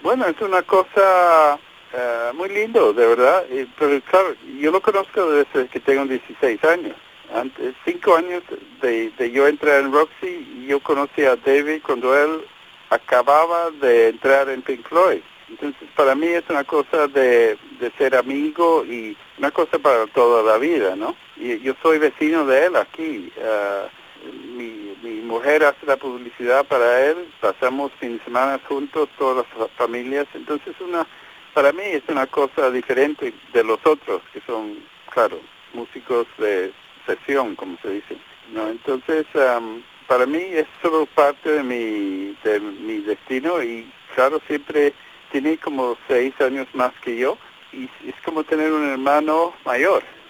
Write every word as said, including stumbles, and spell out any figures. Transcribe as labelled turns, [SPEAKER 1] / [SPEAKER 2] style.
[SPEAKER 1] Bueno, es una cosa uh, muy lindo, de verdad. Eh, pero claro, yo lo conozco desde que tengo dieciséis años. Antes, cinco años de, de yo entrar en Roxy, yo conocí a David cuando él acababa de entrar en Pink Floyd. Entonces, para mí es una cosa de, de ser amigo y una cosa para toda la vida, ¿no? Y yo soy vecino de él aquí. Uh, mi, mi mujer hace la publicidad para él. Pasamos fin de semana juntos, todas las familias. Entonces, una para mí es una cosa diferente de los otros, que son, claro, músicos de sesión, como se dice, ¿no? Entonces, um, para mí es solo parte de mi, de mi destino y, claro, siempre tiene como seis años más que yo y es como tener un hermano mayor.